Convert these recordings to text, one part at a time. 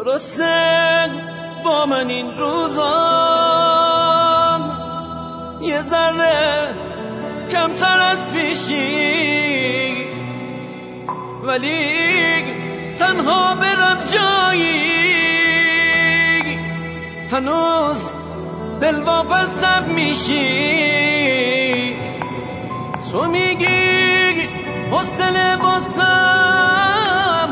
درسته با من این روزا یه ذره کمتر از پیشی، ولی تنها برم جایی هنوز دل واپسم میشی. تو میگی حوصله باسم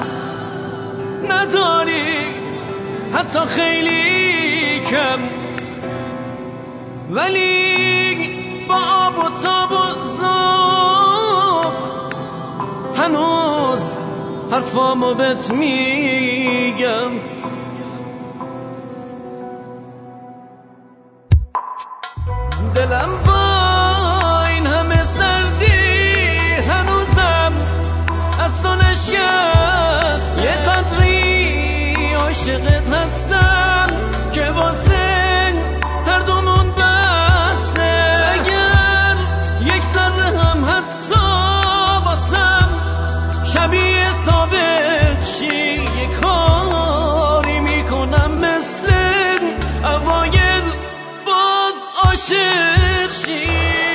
نداری حتی خیلی کم، ولی با آب و تاب و ذوق هنوز حرفامو بهت میگم. دلم با این همه سردی هنوزم از تو نشکست، یه قدری عاشقت هستم که واسه هر دومون بسه. اگر یک ذره هم حتی واسم شبیه سابق شی، یه کاری میکنم مثل اوایل باز عاشق شی.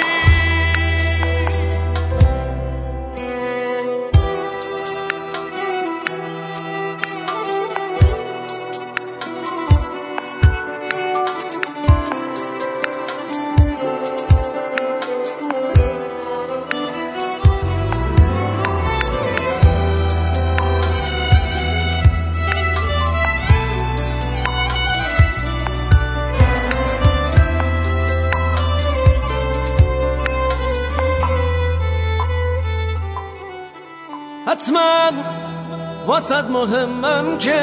حتما واسد مهمم که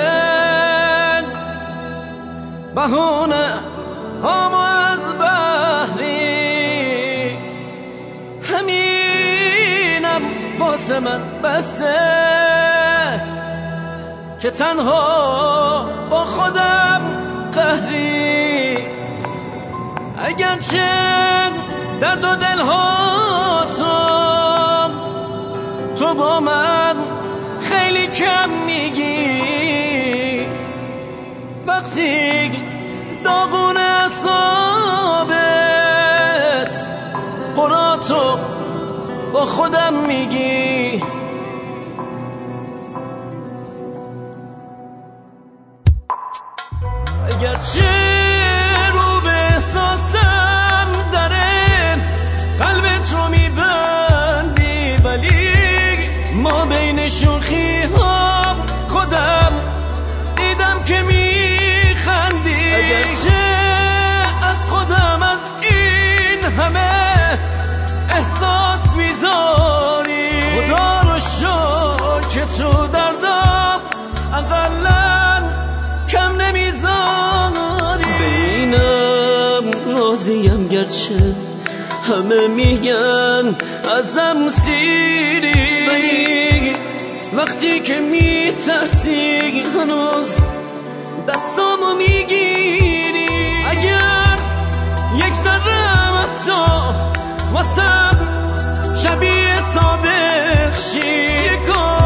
بهونه هم از بحری، همینم واسه من بسه که تنها با خودم قهری. اگرچه درد و دلها تو با من خیلی کم میگی، وقتی داغون اعصابت قراتو با خودم میگی. اگرچه رو به احساسم داره قلبت رو میبندی، ولی ما بین شوخی ها خودم دیدم که میخندی. اگرچه از خودم از این همه احساس میذاری، خدا رو شکر که تو دردم اقلن کم نمیذاری. بینم راضیم گرچه همه میگن ازم سیری، وقتی که میترسی هنوز دستامو میگیری. اگر یک ذره حتی واسم شبیه سابق شی،